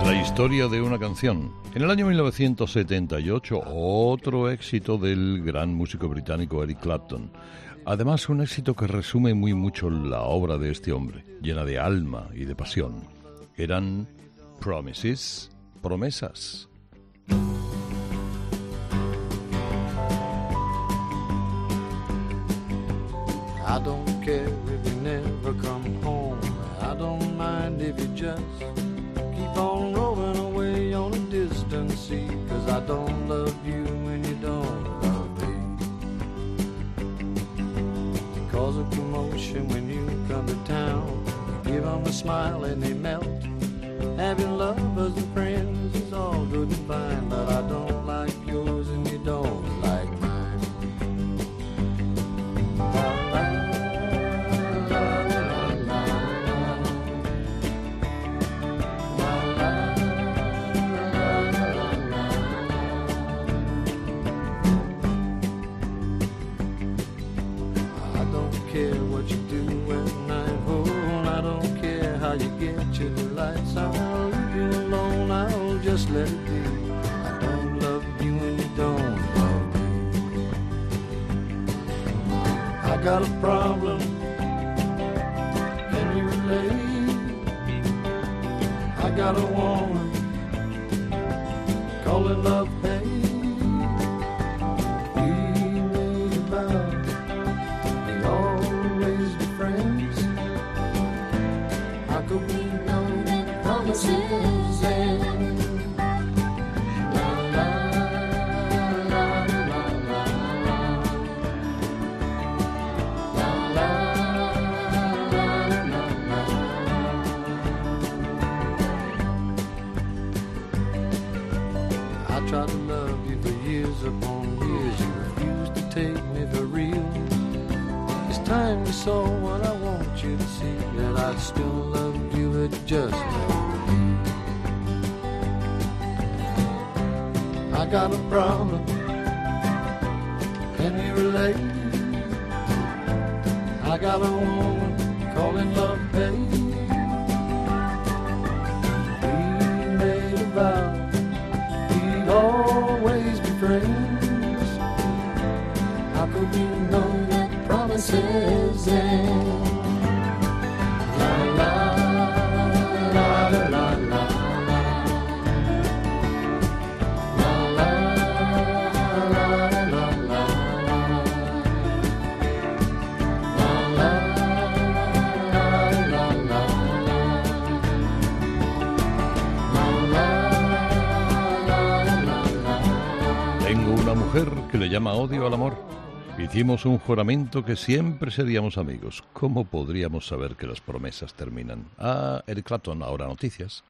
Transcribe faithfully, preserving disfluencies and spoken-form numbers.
La historia de una canción. En el año mil novecientos setenta y ocho, otro éxito del gran músico británico Eric Clapton. Además, un éxito que resume muy mucho la obra de este hombre, llena de alma y de pasión. Eran Promises, promesas. I don't care if you never come home. I don't mind if you just keep on rolling away on a distant sea. 'Cause I don't love you and you don't love me. You cause a commotion when you come to town. You give them a smile and they melt. Having lovers and friends is all good and fine, but I don't like yours and you don't like mine. Just let it be. I don't love you and you don't love me. I got a problem. Can you relate? I got a woman. Call it love, hate. We made a vow we'd always be friends. How could we know that promises end? Tried to love you for years upon years. You refused to take me for real. It's time you saw what I want you to see, that I still love you, it just love me. I got a problem. Can you relate? I got a woman calling love hate. We made a vow always be friends. How could we know that promises end? La la la la la la. La la la la la. La la la la la. Tengo una mujer que le llama odio al amor. Hicimos un juramento que siempre seríamos amigos. ¿Cómo podríamos saber que las promesas terminan? Ah, Eric Clapton, ahora noticias.